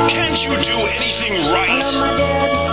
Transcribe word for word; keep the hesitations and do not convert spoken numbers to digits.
Can't you do anything right? I love my dad.